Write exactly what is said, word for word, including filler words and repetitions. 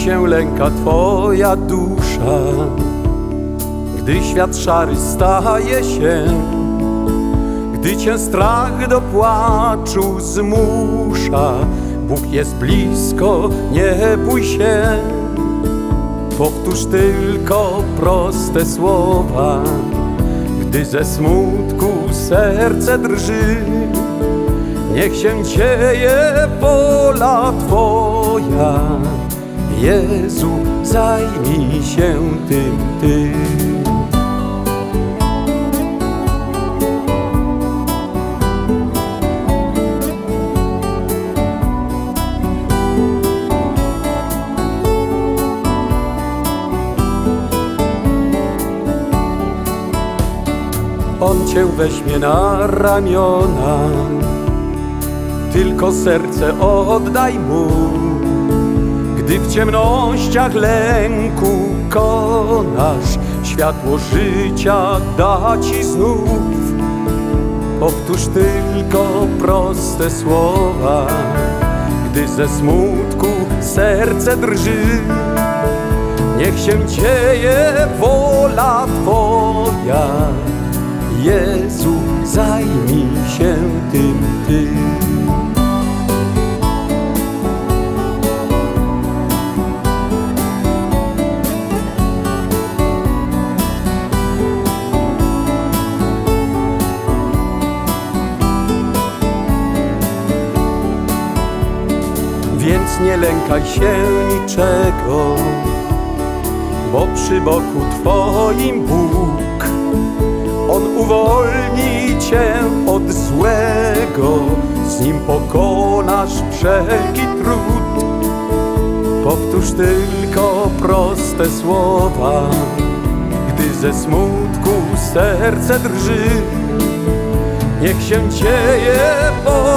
się lęka twoja dusza, gdy świat szary staje się, gdy cię strach do płaczu zmusza. Bóg jest blisko, nie bój się. Powtórz tylko proste słowa, gdy ze smutku serce drży. Niech się dzieje wola twoja, Jezu, zajmij się tym Ty. On cię weźmie na ramiona, tylko serce oddaj Mu. Gdy w ciemnościach lęku konasz, światło życia da ci znów. Powtórz tylko proste słowa, gdy ze smutku serce drży. Niech się dzieje wola twoja, Jezu, zajmij się tym Ty. Więc nie lękaj się niczego, bo przy boku Twoim Bóg. On uwolni cię od złego, z Nim pokonasz wszelki trud. Powtórz tylko proste słowa, gdy ze smutku serce drży. Niech się dzieje